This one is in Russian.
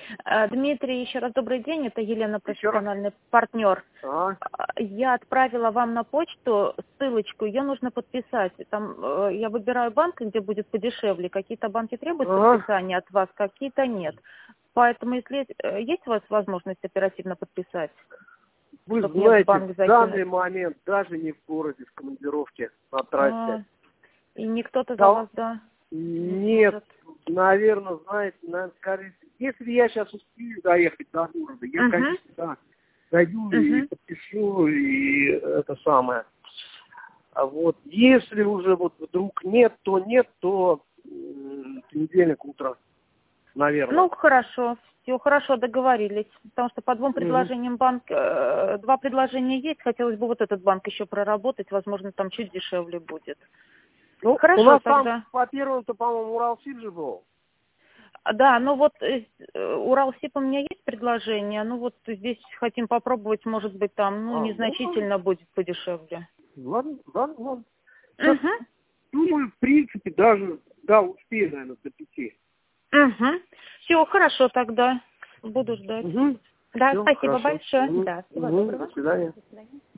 Дмитрий, еще раз добрый день. Это Елена, Еще раз. профессиональный партнер. А? Я отправила вам на почту ссылочку, ее нужно подписать. Там я выбираю банк, где будет подешевле. Какие-то банки требуют подписания от вас, какие-то нет. Поэтому, если есть у вас возможность оперативно подписать? Вы Чтоб мне в банк знаете, в закинуть. данный момент даже не в городе, в командировке на трассе. И никто-то за Да. вас, да? Нет, наверное, знаете, скорее, если я сейчас успею доехать до города, я, конечно, да, дойду и подпишу, и это самое. А вот если уже вот вдруг нет, то понедельник утро, наверное. Ну, хорошо. Все хорошо, договорились. Потому что по двум предложениям два предложения есть. Хотелось бы вот этот банк еще проработать. Возможно, там чуть дешевле будет. Ну, Хорошо, у нас тогда. там по первому-то, по-моему, Уралсиб же был. Да, ну вот Уралсиб у меня есть предложение. Ну вот здесь хотим попробовать, может быть, там, незначительно будет подешевле. Ладно. Сейчас, думаю, в принципе, даже, да, успею, наверное, до 5. Все, хорошо тогда. Буду ждать. Да, Всё, спасибо хорошо. большое. Да, всего доброго. До свидания. До свидания.